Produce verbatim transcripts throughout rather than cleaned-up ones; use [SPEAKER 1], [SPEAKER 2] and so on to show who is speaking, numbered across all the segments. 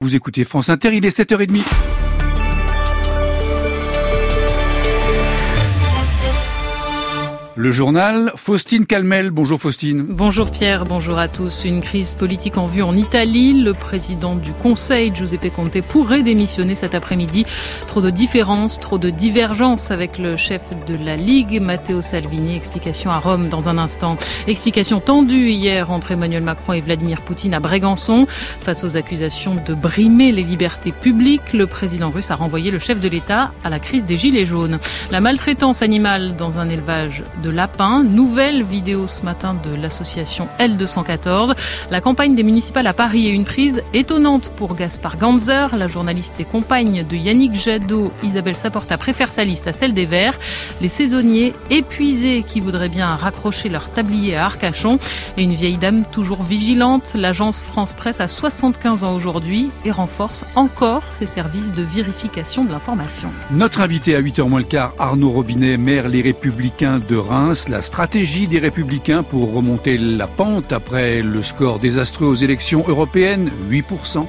[SPEAKER 1] Vous écoutez France Inter, il est sept heures trente. Le journal, Faustine Calmel. Bonjour Faustine.
[SPEAKER 2] Bonjour Pierre, bonjour à tous. Une crise politique en vue en Italie. Le président du Conseil, Giuseppe Conte, pourrait démissionner cet après-midi. Trop de différences, trop de divergences avec le chef de la Ligue, Matteo Salvini. Explication à Rome dans un instant. Explication tendue hier entre Emmanuel Macron et Vladimir Poutine à Brégançon. Face aux accusations de brimer les libertés publiques, le président russe a renvoyé le chef de l'État à la crise des gilets jaunes. La maltraitance animale dans un élevage de lapins. Nouvelle vidéo ce matin de l'association L deux cent quatorze. La campagne des municipales à Paris est une prise étonnante pour Gaspard Ganzer. La journaliste et compagne de Yannick Jadot, Isabelle Saporta, préfère sa liste à celle des Verts. Les saisonniers épuisés qui voudraient bien raccrocher leur tablier à Arcachon. Et une vieille dame toujours vigilante. L'agence France Presse a soixante-quinze ans aujourd'hui et renforce encore ses services de vérification de l'information.
[SPEAKER 1] Notre invité à huit heures moins le quart, Arnaud Robinet, maire Les Républicains de Reims. La stratégie des Républicains pour remonter la pente après le score désastreux aux élections européennes, huit pour cent.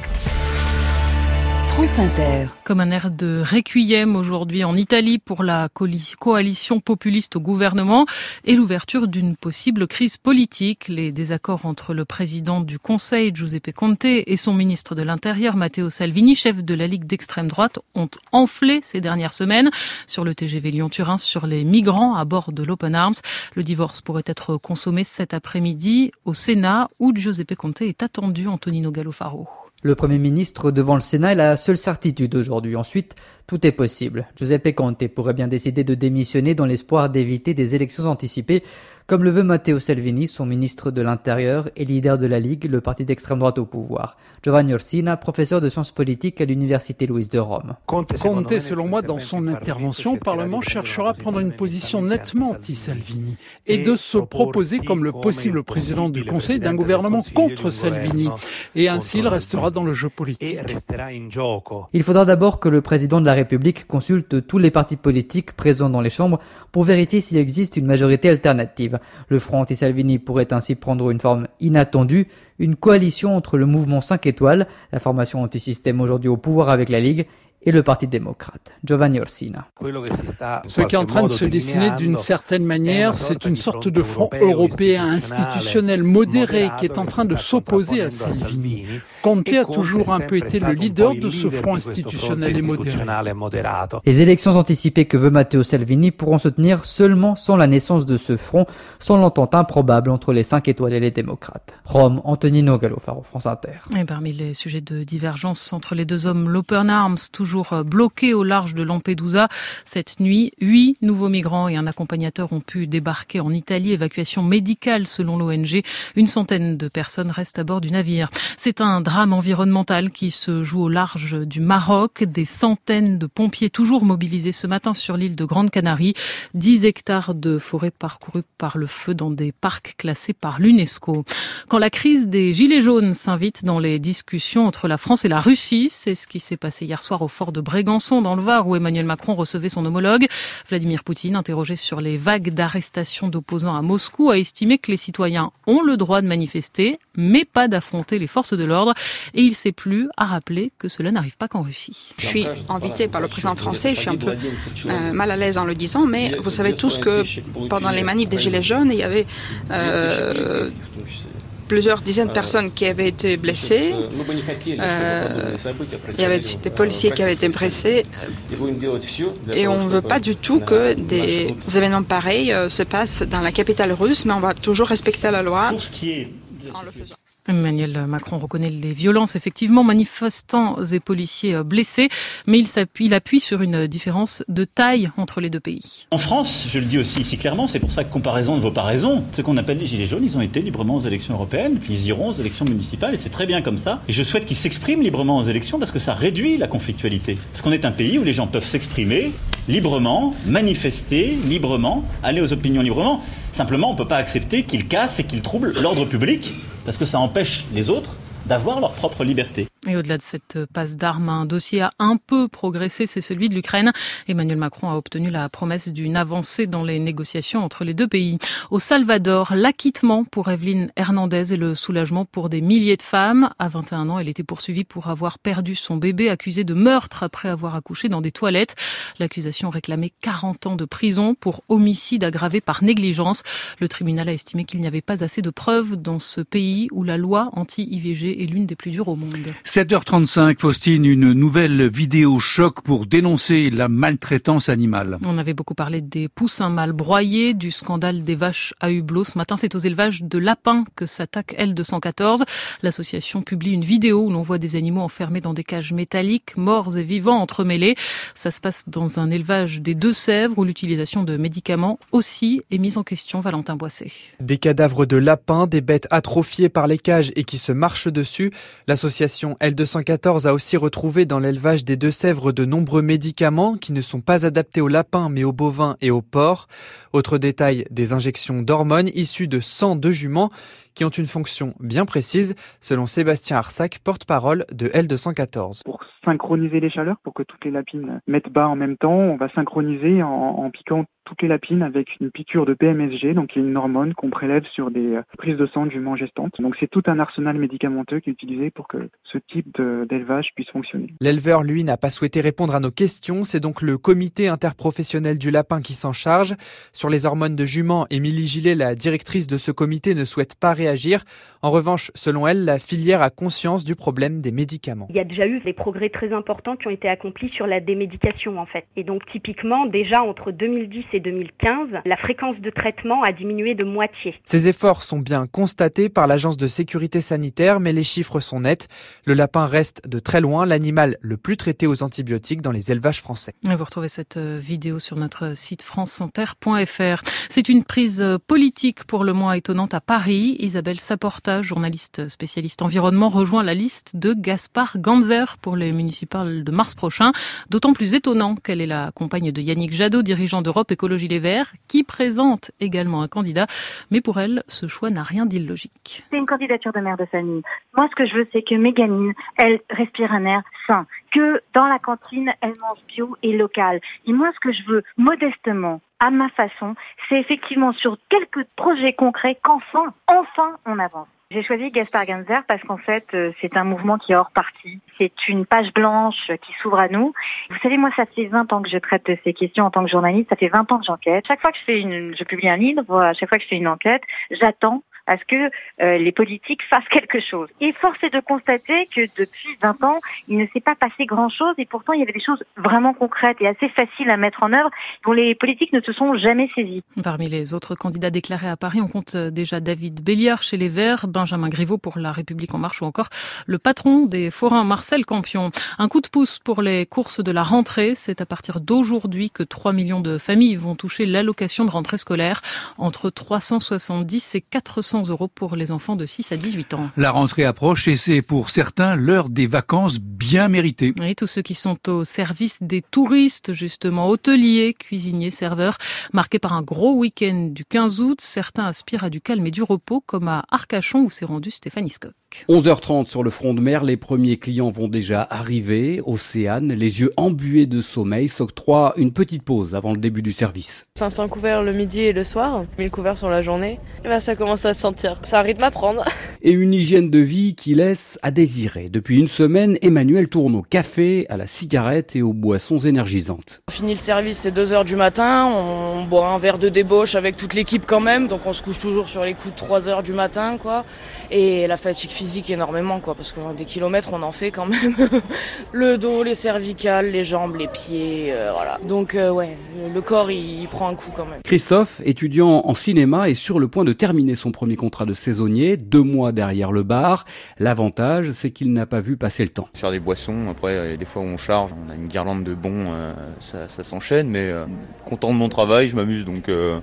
[SPEAKER 2] France Inter. Comme un air de requiem aujourd'hui en Italie pour la coalition populiste au gouvernement et l'ouverture d'une possible crise politique. Les désaccords entre le président du Conseil, Giuseppe Conte, et son ministre de l'Intérieur, Matteo Salvini, chef de la Ligue d'extrême droite, ont enflé ces dernières semaines sur le T G V Lyon-Turin, sur les migrants à bord de l'Open Arms. Le divorce pourrait être consommé cet après-midi au Sénat où Giuseppe Conte est attendu. Antonino Gallofaro.
[SPEAKER 3] Le Premier ministre devant le Sénat est la seule certitude aujourd'hui. Ensuite, tout est possible. Giuseppe Conte pourrait bien décider de démissionner dans l'espoir d'éviter des élections anticipées, comme le veut Matteo Salvini, son ministre de l'Intérieur et leader de la Ligue, le parti d'extrême droite au pouvoir. Giovanni Orsina, professeur de sciences politiques à l'Université Louise de Rome.
[SPEAKER 4] Conte, selon moi, dans son intervention au Parlement, cherchera à prendre une position nettement anti-Salvini et de se proposer comme le possible président du Conseil d'un gouvernement contre Salvini. Et ainsi, il restera dans le jeu politique.
[SPEAKER 3] Il faudra d'abord que le président de la République consulte tous les partis politiques présents dans les chambres pour vérifier s'il existe une majorité alternative. Le front anti-Salvini pourrait ainsi prendre une forme inattendue, une coalition entre le mouvement cinq étoiles, la formation anti-système aujourd'hui au pouvoir avec la Ligue, et le Parti démocrate. Giovanni Orsina.
[SPEAKER 4] Ce qui est en train de se dessiner d'une certaine manière, c'est une sorte de front européen institutionnel modéré qui est en train de s'opposer à Salvini. Conte a toujours un peu été le leader de ce front institutionnel et modéré.
[SPEAKER 3] Les élections anticipées que veut Matteo Salvini pourront se tenir seulement sans la naissance de ce front, sans l'entente improbable entre les cinq étoiles et les démocrates. Rome, Antonino Gallofaro, France Inter.
[SPEAKER 2] Et parmi les sujets de divergence entre les deux hommes, l'Open Arms, toujours bloqué au large de Lampedusa. Cette nuit, huit nouveaux migrants et un accompagnateur ont pu débarquer en Italie. Évacuation médicale selon l'O N G. Une centaine de personnes restent à bord du navire. C'est un drame environnemental qui se joue au large du Maroc. Des centaines de pompiers toujours mobilisés ce matin sur l'île de Grande Canarie. dix hectares de forêt parcourus par le feu dans des parcs classés par l'UNESCO. Quand la crise des Gilets jaunes s'invite dans les discussions entre la France et la Russie, c'est ce qui s'est passé hier soir au fort de Brégançon dans le Var où Emmanuel Macron recevait son homologue. Vladimir Poutine, interrogé sur les vagues d'arrestations d'opposants à Moscou, a estimé que les citoyens ont le droit de manifester, mais pas d'affronter les forces de l'ordre. Et il s'est plu à rappeler que cela n'arrive pas qu'en Russie.
[SPEAKER 5] Je suis invité par le président français, je suis un peu euh, mal à l'aise en le disant, mais vous savez tous que pendant les manifs des Gilets jaunes, il y avait euh, plusieurs dizaines de personnes qui avaient été blessées. Euh, il y avait des policiers qui avaient été blessés. Et on ne veut pas du tout que des événements pareils se passent dans la capitale russe, mais on va toujours respecter la loi en le faisant.
[SPEAKER 2] Emmanuel Macron reconnaît les violences, effectivement, manifestants et policiers blessés, mais il s'appuie, il appuie sur une différence de taille entre les deux pays.
[SPEAKER 6] En France, je le dis aussi ici clairement, c'est pour ça que comparaison ne vaut pas raison. Ce qu'on appelle les Gilets jaunes, ils ont été librement aux élections européennes, puis ils iront aux élections municipales, et c'est très bien comme ça. Et je souhaite qu'ils s'expriment librement aux élections parce que ça réduit la conflictualité. Parce qu'on est un pays où les gens peuvent s'exprimer librement, manifester librement, aller aux opinions librement. Simplement, on ne peut pas accepter qu'ils cassent et qu'ils troublent l'ordre public, parce que ça empêche les autres d'avoir leur propre liberté.
[SPEAKER 2] Et au-delà de cette passe d'armes, un dossier a un peu progressé, c'est celui de l'Ukraine. Emmanuel Macron a obtenu la promesse d'une avancée dans les négociations entre les deux pays. Au Salvador, l'acquittement pour Evelyne Hernandez et le soulagement pour des milliers de femmes. À vingt et un ans, elle était poursuivie pour avoir perdu son bébé, accusée de meurtre après avoir accouché dans des toilettes. L'accusation réclamait quarante ans de prison pour homicide aggravé par négligence. Le tribunal a estimé qu'il n'y avait pas assez de preuves dans ce pays où la loi anti-I V G est l'une des plus dures au monde.
[SPEAKER 1] sept heures trente-cinq, Faustine, une nouvelle vidéo choc pour dénoncer la maltraitance animale.
[SPEAKER 2] On avait beaucoup parlé des poussins mal broyés, du scandale des vaches à hublot. Ce matin, c'est aux élevages de lapins que s'attaque L deux cent quatorze. L'association publie une vidéo où l'on voit des animaux enfermés dans des cages métalliques, morts et vivants entremêlés. Ça se passe dans un élevage des Deux-Sèvres où l'utilisation de médicaments aussi est mise en question. Valentin Boissé.
[SPEAKER 7] Des cadavres de lapins, des bêtes atrophiées par les cages et qui se marchent dessus. L'association L deux cent quatorze a aussi retrouvé dans l'élevage des Deux-Sèvres de nombreux médicaments qui ne sont pas adaptés aux lapins mais aux bovins et aux porcs. Autre détail, des injections d'hormones issues de sang de juments qui ont une fonction bien précise, selon Sébastien Arsac, porte-parole de L deux cent quatorze.
[SPEAKER 8] Pour synchroniser les chaleurs, pour que toutes les lapines mettent bas en même temps, on va synchroniser en, en piquant toutes les lapines avec une piqûre de P M S G, donc qui est une hormone qu'on prélève sur des prises de sang de juments gestantes. Donc c'est tout un arsenal médicamenteux qui est utilisé pour que ce type de, d'élevage puisse fonctionner.
[SPEAKER 7] L'éleveur, lui, n'a pas souhaité répondre à nos questions. C'est donc le comité interprofessionnel du lapin qui s'en charge. Sur les hormones de juments, Émilie Gillet, la directrice de ce comité, ne souhaite pas réagir. En revanche, selon elle, la filière a conscience du problème des médicaments.
[SPEAKER 9] Il y a déjà eu des progrès très importants qui ont été accomplis sur la démédication en fait. Et donc typiquement, déjà entre deux mille dix et deux mille quinze, la fréquence de traitement a diminué de moitié.
[SPEAKER 7] Ces efforts sont bien constatés par l'Agence de sécurité sanitaire, mais les chiffres sont nets. Le lapin reste de très loin l'animal le plus traité aux antibiotiques dans les élevages français.
[SPEAKER 2] Vous retrouvez cette vidéo sur notre site franceinter point f r. C'est une prise politique pour le moins étonnante à Paris. Isabelle Saporta, journaliste spécialiste environnement, rejoint la liste de Gaspard Ganzer pour les municipales de mars prochain. D'autant plus étonnant qu'elle est la compagne de Yannick Jadot, dirigeant d'Europe Écologie Les Verts, qui présente également un candidat. Mais pour elle, ce choix n'a rien d'illogique.
[SPEAKER 10] C'est une candidature de mère de famille. Moi, ce que je veux, c'est que mes gamines, elles respirent un air sain. Que dans la cantine, elles mangent bio et local. Et moi, ce que je veux, modestement, à ma façon, c'est effectivement sur quelques projets concrets qu'enfin, enfin, on avance. J'ai choisi Gaspard Ganzer parce qu'en fait, c'est un mouvement qui est hors parti. C'est une page blanche qui s'ouvre à nous. Vous savez, moi, ça fait vingt ans que je traite de ces questions en tant que journaliste. Ça fait vingt ans que j'enquête. Chaque fois que je fais une, je publie un livre, à chaque fois que je fais une enquête, j'attends à ce que euh, les politiques fassent quelque chose. Et force est de constater que depuis vingt ans, il ne s'est pas passé grand-chose et pourtant il y avait des choses vraiment concrètes et assez faciles à mettre en œuvre dont les politiques ne se sont jamais saisies.
[SPEAKER 2] Parmi les autres candidats déclarés à Paris, on compte déjà David Béliard chez les Verts, Benjamin Griveaux pour La République En Marche ou encore le patron des forains Marcel Campion. Un coup de pouce pour les courses de la rentrée. C'est à partir d'aujourd'hui que trois millions de familles vont toucher l'allocation de rentrée scolaire, entre trois cent soixante-dix et quatre cents euros pour les enfants de six à dix-huit ans.
[SPEAKER 1] La rentrée approche et c'est pour certains l'heure des vacances bien méritées.
[SPEAKER 2] Oui, tous ceux qui sont au service des touristes, justement, hôteliers, cuisiniers, serveurs, marqués par un gros week-end du quinze août. Certains aspirent à du calme et du repos, comme à Arcachon où s'est rendu Stéphanie Scott.
[SPEAKER 11] onze heures trente sur le front de mer, les premiers clients vont déjà arriver. Océane, les yeux embués de sommeil, s'octroie une petite pause avant le début du service.
[SPEAKER 12] cinq cents couverts le midi et le soir, mille couverts sur la journée. Et ben ça commence à se sentir. C'est un rythme à prendre.
[SPEAKER 11] Et une hygiène de vie qui laisse à désirer. Depuis une semaine, Emmanuel tourne au café, à la cigarette et aux boissons énergisantes.
[SPEAKER 12] On finit le service, c'est deux heures du matin. On boit un verre de débauche avec toute l'équipe quand même. Donc on se couche toujours sur les coups de trois heures du matin, quoi. Et la fatigue physique énormément, quoi, parce que des kilomètres on en fait quand même. Le dos, les cervicales, les jambes, les pieds, euh, voilà. Donc euh, ouais, le corps il, il prend un coup quand même.
[SPEAKER 11] Christophe, étudiant en cinéma, est sur le point de terminer son premier contrat de saisonnier, deux mois derrière le bar. L'avantage, c'est qu'il n'a pas vu passer le temps.
[SPEAKER 13] Faire des boissons, après il y a des fois où on charge, on a une guirlande de bons, euh, ça, ça s'enchaîne, mais euh, content de mon travail, je m'amuse donc. Euh...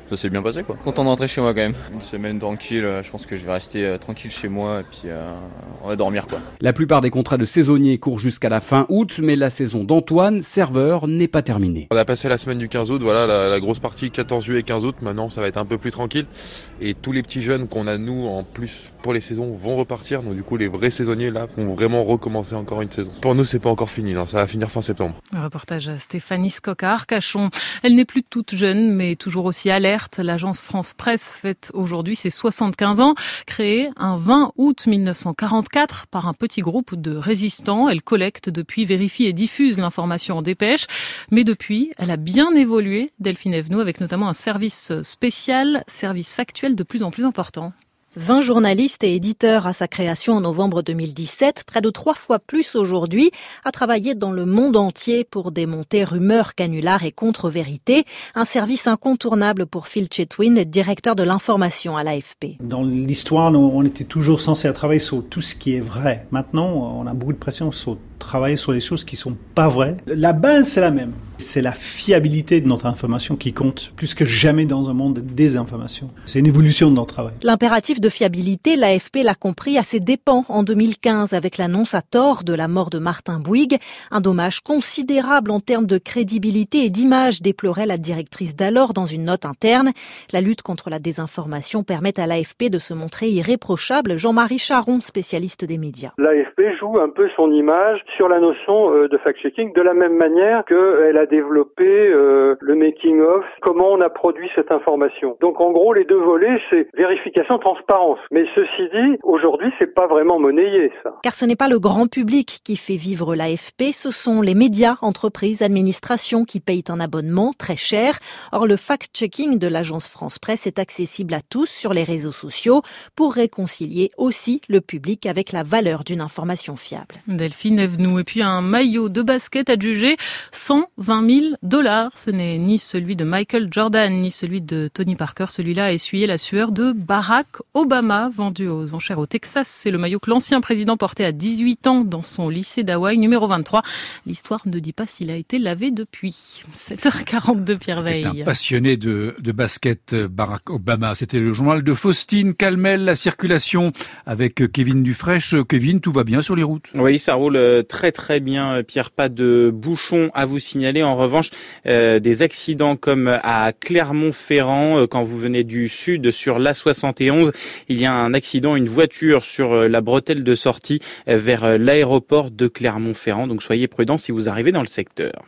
[SPEAKER 13] Ça s'est bien passé quoi. Content de rentrer chez moi quand même. Une semaine tranquille, je pense que je vais rester euh, tranquille chez moi et puis euh, on va dormir quoi.
[SPEAKER 11] La plupart des contrats de saisonniers courent jusqu'à la fin août, mais la saison d'Antoine, serveur, n'est pas terminée.
[SPEAKER 14] On a passé la semaine du quinze août, voilà la, la grosse partie quatorze juillet et quinze août, maintenant ça va être un peu plus tranquille. Et tous les petits jeunes qu'on a nous en plus pour les saisons vont repartir, donc du coup les vrais saisonniers là vont vraiment recommencer encore une saison. Pour nous c'est pas encore fini, non, ça va finir fin septembre.
[SPEAKER 2] Un reportage à Stéphanie Scocca à Arcachon. Elle n'est plus toute jeune mais toujours aussi alerte. L'agence France Presse fête aujourd'hui ses soixante-quinze ans. Créée un vingt août mille neuf cent quarante-quatre par un petit groupe de résistants, elle collecte depuis, vérifie et diffuse l'information en dépêche. Mais depuis, elle a bien évolué, Delphine Evenou, avec notamment un service spécial, service factuel de plus en plus important.
[SPEAKER 15] vingt journalistes et éditeurs à sa création en novembre deux mille dix-sept, près de trois fois plus aujourd'hui, à travailler dans le monde entier pour démonter rumeurs, canulars et contre-vérités. Un service incontournable pour Phil Chetwin, directeur de l'information à l'A F P.
[SPEAKER 16] Dans l'histoire, on était toujours censé travailler sur tout ce qui est vrai. Maintenant, on a beaucoup de pression sur travailler sur les choses qui sont pas vraies. La base, c'est la même. C'est la fiabilité de notre information qui compte plus que jamais dans un monde de désinformation. C'est une évolution de notre travail.
[SPEAKER 15] L'impératif de fiabilité, l'A F P l'a compris à ses dépens en deux mille quinze avec l'annonce à tort de la mort de Martin Bouygues. Un dommage considérable en termes de crédibilité et d'image, déplorait la directrice d'alors dans une note interne. La lutte contre la désinformation permet à l'A F P de se montrer irréprochable. Jean-Marie Charon, spécialiste des médias.
[SPEAKER 17] L'A F P joue un peu son image sur la notion de fact-checking de la même manière qu'elle a développé euh, le making-of, comment on a produit cette information. Donc en gros, les deux volets, c'est vérification, transparence. Mais ceci dit, aujourd'hui, c'est pas vraiment monnayé, ça.
[SPEAKER 15] Car ce n'est pas le grand public qui fait vivre l'A F P, ce sont les médias, entreprises, administrations qui payent un abonnement très cher. Or, le fact-checking de l'agence France Presse est accessible à tous sur les réseaux sociaux pour réconcilier aussi le public avec la valeur d'une information fiable.
[SPEAKER 2] Delphine Evenou. Et puis un maillot de basket adjugé cent vingt mille dollars. Ce n'est ni celui de Michael Jordan, ni celui de Tony Parker. Celui-là a essuyé la sueur de Barack Obama, vendu aux enchères au Texas. C'est le maillot que l'ancien président portait à dix-huit ans dans son lycée d'Hawaï, numéro vingt-trois. L'histoire ne dit pas s'il a été lavé depuis. sept heures quarante-deux, Pierre Veille.
[SPEAKER 1] Un passionné de, de basket, Barack Obama. C'était le journal de Faustine Calmel, la circulation avec Kevin Dufraîche. Kevin, tout va bien sur les routes?
[SPEAKER 18] Oui, ça roule très très bien, Pierre. Pas de bouchons à vous signaler. En revanche, euh, des accidents comme à Clermont-Ferrand, euh, quand vous venez du sud sur l'A soixante et onze, il y a un accident, une voiture sur euh, la bretelle de sortie euh, vers euh, l'aéroport de Clermont-Ferrand. Donc soyez prudents si vous arrivez dans le secteur.